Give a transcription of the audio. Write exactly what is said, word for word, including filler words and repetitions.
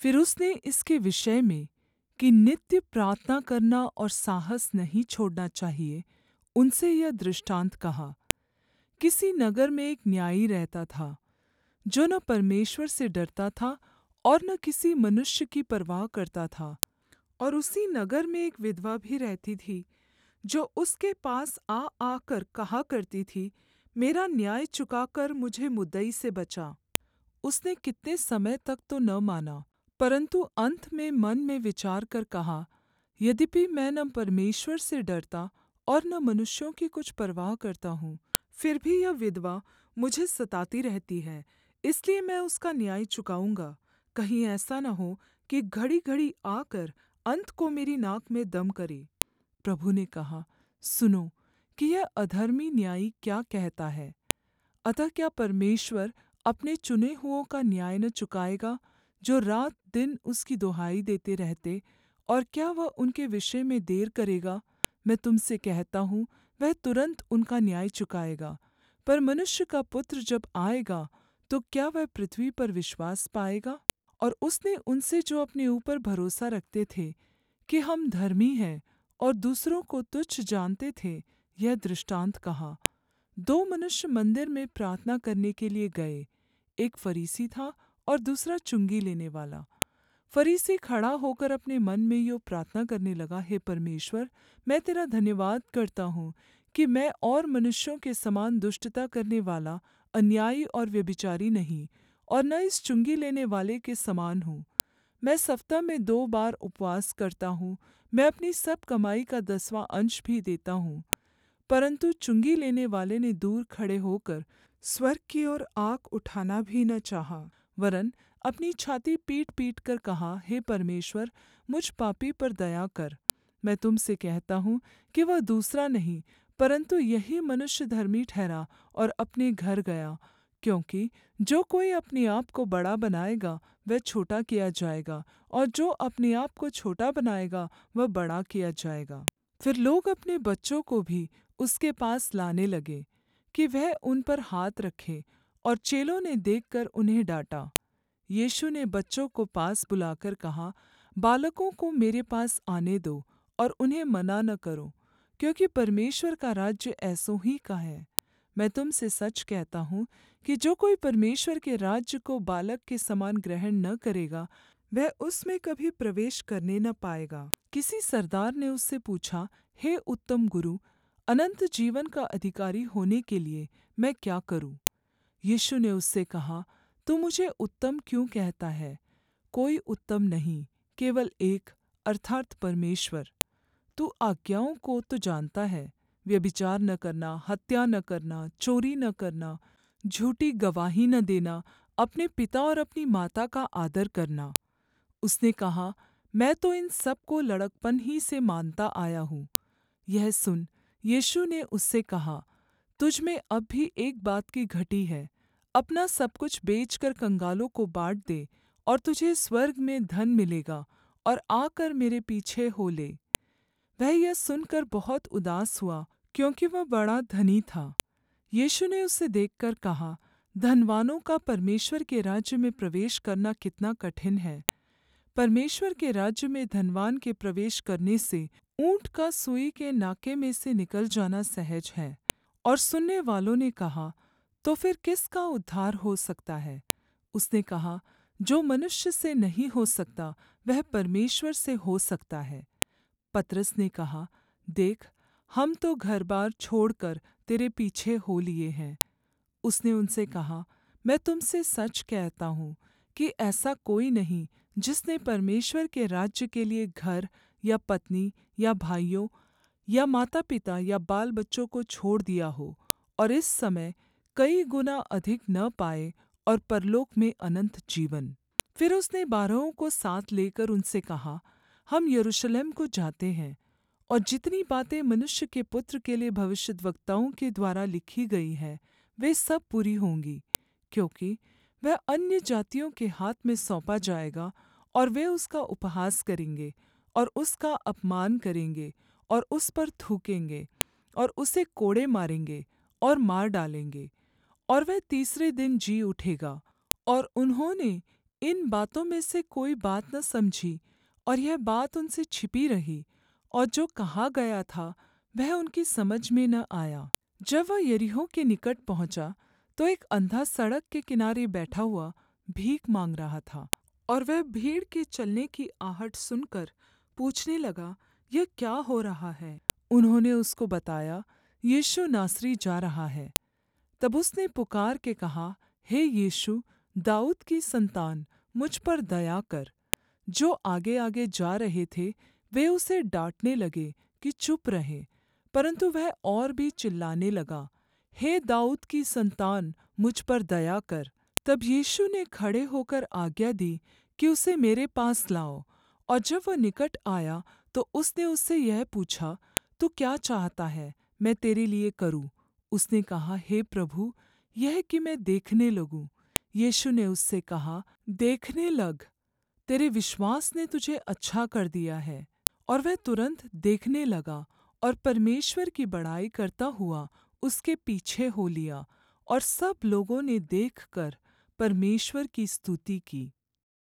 फिर उसने इसके विषय में कि नित्य प्रार्थना करना और साहस नहीं छोड़ना चाहिए, उनसे यह दृष्टान्त कहा। किसी नगर में एक न्यायी रहता था, जो न परमेश्वर से डरता था और न किसी मनुष्य की परवाह करता था। और उसी नगर में एक विधवा भी रहती थी, जो उसके पास आ आकर कहा करती थी, मेरा न्याय चुकाकर मुझे मुद्दई से बचा। उसने कितने समय तक तो न माना, परन्तु अन्त में मन में विचार कर कहा, यद्यपि मैं न परमेश्वर से डरता और न मनुष्यों की कुछ परवाह करता हूँ, फिर भी यह विधवा मुझे सताती रहती है, इसलिए मैं उसका न्याय चुकाऊँगा। कहीं ऐसा न हो कि घड़ी-घड़ी आकर अन्त को मेरी नाक में दम करे। प्रभु ने कहा, सुनो कि यह अधर्मी न्यायी क्या कहता है। अतः क्या परमेश्वर अपने चुने हुओं का न्याय न चुकाएगा, जो रात दिन उसकी दुहाई देते रहते, और क्या वह उनके विषय में देर करेगा? मैं तुम से कहता हूँ, वह तुरन्त उनका न्याय चुकाएगा। पर मनुष्य का पुत्र जब आएगा, तो क्या वह पृथ्वी पर विश्वास पाएगा? और उसने उनसे जो अपने ऊपर भरोसा रखते थे कि हम धर्मी हैं और दूसरों को तुच्छ जानते थे, यह दृष्टान्त कहा। दो मनुष्य मंदिर में प्रार्थना करने के लिए गए, एक फरीसी था और दूसरा चुंगी लेने वाला। फरीसी खड़ा होकर अपने मन में यूँ प्रार्थना करने लगा, हे परमेश्वर, मैं तेरा धन्यवाद करता हूँ कि मैं और मनुष्यों के समान दुष्टता करने वाला, अन्यायी और व्यभिचारी नहीं, और न इस चुंगी लेने वाले के समान हूँ। मैं सप्ताह में दो बार उपवास करता हूँ, मैं अपनी सब कमाई का दसवाँ अंश भी देता हूँ। परन्तु चुंगी लेने वाले ने दूर खड़े होकर स्वर्ग की ओर आँख उठाना भी न चाहा, वरन् अपनी छाती पीट-पीट कर कहा, हे परमेश्वर, मुझ पापी पर दया कर। मैं तुम से कहता हूँ कि वह दूसरा नहीं, परन्तु यही मनुष्य धर्मी ठहरा और अपने घर गया। क्योंकि जो कोई अपने आप को बड़ा बनाएगा, वह छोटा किया जाएगा, और जो अपने आप को छोटा बनाएगा, वह बड़ा किया जाएगा। फिर लोग अपने बच्चों को भी उसके पास लाने लगे कि वह उन पर हाथ रखे, और चेलों ने देखकर उन्हें डाँटा। यीशु ने बच्चों को पास बुलाकर कहा, बालकों को मेरे पास आने दो और उन्हें मना न करो, क्योंकि परमेश्वर का राज्य ऐसों ही का है। मैं तुम से सच कहता हूँ कि जो कोई परमेश्वर के राज्य को बालक के समान ग्रहण न करेगा, वह उसमें कभी प्रवेश करने न पाएगा। किसी सरदार ने उससे पूछा, हे उत्तम गुरु, अनन्त जीवन का अधिकारी होने के लिए मैं क्या करूँ? यीशु ने उससे कहा, तू मुझे उत्तम क्यों कहता है? कोई उत्तम नहीं, केवल एक, अर्थात् परमेश्वर। तू आज्ञाओं को तो जानता है, व्यभिचार न करना, हत्या न करना, चोरी न करना, झूठी गवाही न देना, अपने पिता और अपनी माता का आदर करना। उसने कहा, मैं तो इन सब को लड़कपन ही से मानता आया हूँ। यह सुन, यीशु ने उससे कहा, तुझ में अब भी एक बात की घटी है। अपना सब कुछ बेचकर कंगालों को बाँट दे, और तुझे स्वर्ग में धन मिलेगा, और आकर मेरे पीछे हो ले। वह यह सुनकर बहुत उदास हुआ, क्योंकि वह बड़ा धनी था। यीशु ने उसे देखकर कहा, धनवानों का परमेश्वर के राज्य में प्रवेश करना कितना कठिन है। परमेश्वर के राज्य में धनवान के प्रवेश करने से ऊँट का सुई के नाके में से निकल जाना सहज है। और सुनने वालों ने कहा, तो फिर किसका उद्धार हो सकता है? उसने कहा, जो मनुष्य से नहीं हो सकता, वह परमेश्वर से हो सकता है। पतरस ने कहा, देख, हम तो घर-बार छोड़कर तेरे पीछे हो लिए हैं। उसने उनसे कहा, मैं तुम से सच कहता हूँ कि ऐसा कोई नहीं जिसने परमेश्वर के राज्य के लिए घर या पत्नी या भाइयों या माता-पिता या बाल-बच्चों को छोड़ दिया हो, और इस समय कई गुना अधिक न पाए और परलोक में अनन्त जीवन। फिर उसने बारहों को साथ लेकर उनसे कहा, हम यरूशलेम को जाते हैं, और जितनी बातें मनुष्य के पुत्र के लिए भविष्यद्वक्ताओं के द्वारा लिखी गई हैं, वे सब पूरी होंगी। क्योंकि वह अन्य जातियों के हाथ में सौंपा जाएगा, और वे उसका उपहास करेंगे और उसका अपमान करेंगे और उस पर थूकेंगे और उसे कोड़े मारेंगे और मार डालेंगे, और वह तीसरे दिन जी उठेगा। और उन्होंने इन बातों में से कोई बात न समझी और यह बात उनसे छिपी रही, और जो कहा गया था वह उनकी समझ में न आया। जब वह यरीहो के निकट पहुँचा, तो एक अंधा सड़क के किनारे बैठा हुआ भीख माँग रहा था। और वह भीड़ के चलने की आहट सुनकर पूछने लगा, यह क्या हो रहा है? उन्होंने उसको बताया, यीशु नासरी जा रहा है। तब उसने पुकार के कहा, हे यीशु, दाऊद की संतान, मुझ पर दया कर। जो आगे-आगे जा रहे थे वे उसे डाँटने लगे कि चुप रहे, परन्तु वह और भी चिल्लाने लगा, हे दाऊद की संतान, मुझ पर दया कर। तब यीशु ने खड़े होकर आज्ञा दी कि उसे मेरे पास लाओ। और जब वह निकट आया तो उसने उससे यह पूछा, तू क्या चाहता है मैं तेरे लिए करूँ? उसने कहा, हे प्रभु, यह कि मैं देखने लगूँ। यीशु ने उससे कहा, देखने लग, तेरे विश्वास ने तुझे अच्छा कर दिया है। और वह तुरन्त देखने लगा और परमेश्वर की बड़ाई करता हुआ उसके पीछे हो लिया। और सब लोगों ने देखकर परमेश्वर की स्तुति की।